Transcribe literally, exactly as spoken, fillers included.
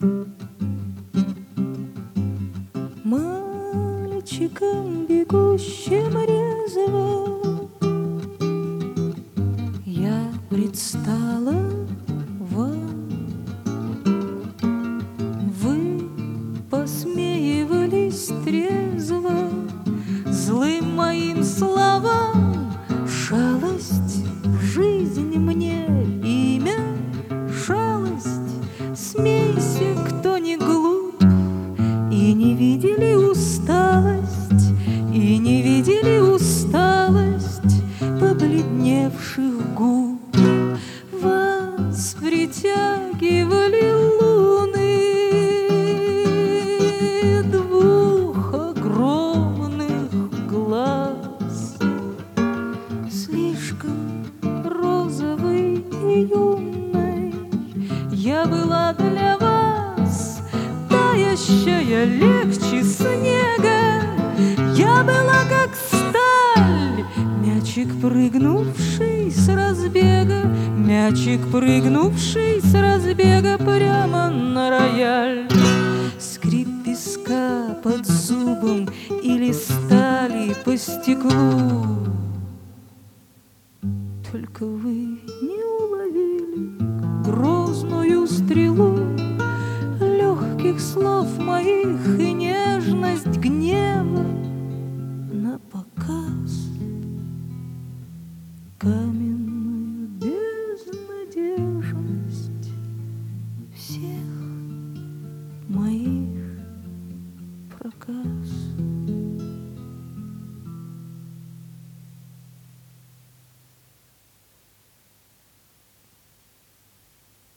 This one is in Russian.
Мальчиком, бегущим резво, я предстала вам. Вы посмеивались трезво злым моим словам. Шалость, жизнь мне имя, шалость. Смейся, кто не глуп, и не видели усталость, и не видели усталость побледневших губ. Вас притягивали луны двух огромных глаз, слишком розовой и юной я была для вас, таящая легче снега. Я была как сталь, мячик, прыгнувший с разбега, мячик, прыгнувший с разбега прямо на рояль. Скрип песка под зубом или стали по стеклу. Только вы не уловили грозную стрелу легких слов моих и не